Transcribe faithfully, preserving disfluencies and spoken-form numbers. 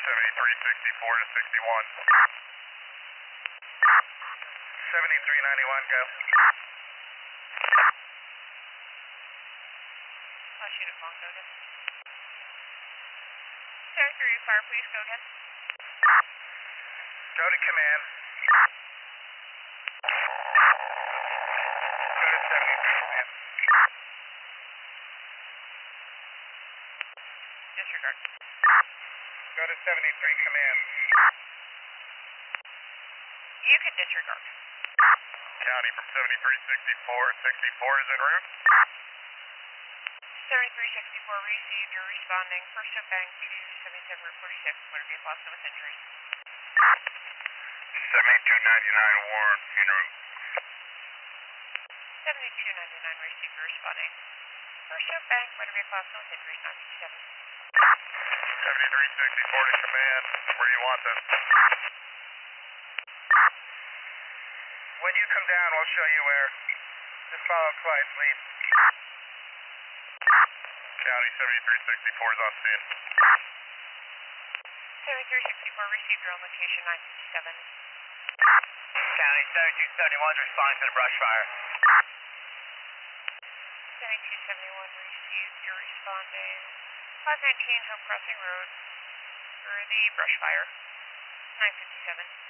seventy-three sixty-four to sixty-one. seventy-three ninety-one, go. I'll shoot it long, go ahead. seventy-three, fire, please, go ahead. Go to command. Go to seventy-three command. Disregard. Go to seventy-three command. You can disregard. County from seventy-three sixty-four, sixty-four is en route. seventy-three sixty-four received, you're responding. First up bank to seventy-seven Route forty-six, motor vehicle lost with injuries. seventy-two ninety-nine Warren, en route. seventy-two ninety-nine received, you're responding. First up bank, motor vehicle lost with injuries, nine fifty-seven. seventy-three sixty-four to command. Where do you want them? When you come down, we'll show you where. Just follow Clyde's lead. County seventy-three sixty-four is on scene. seventy-three sixty-four received, your own location, nine fifty-seven. County seventy-two seventy-one is responding to the brush fire. seventy-two seventy-one received, you're responding. five nineteen Hope Crossing Road for the brush fire, nine fifty-seven.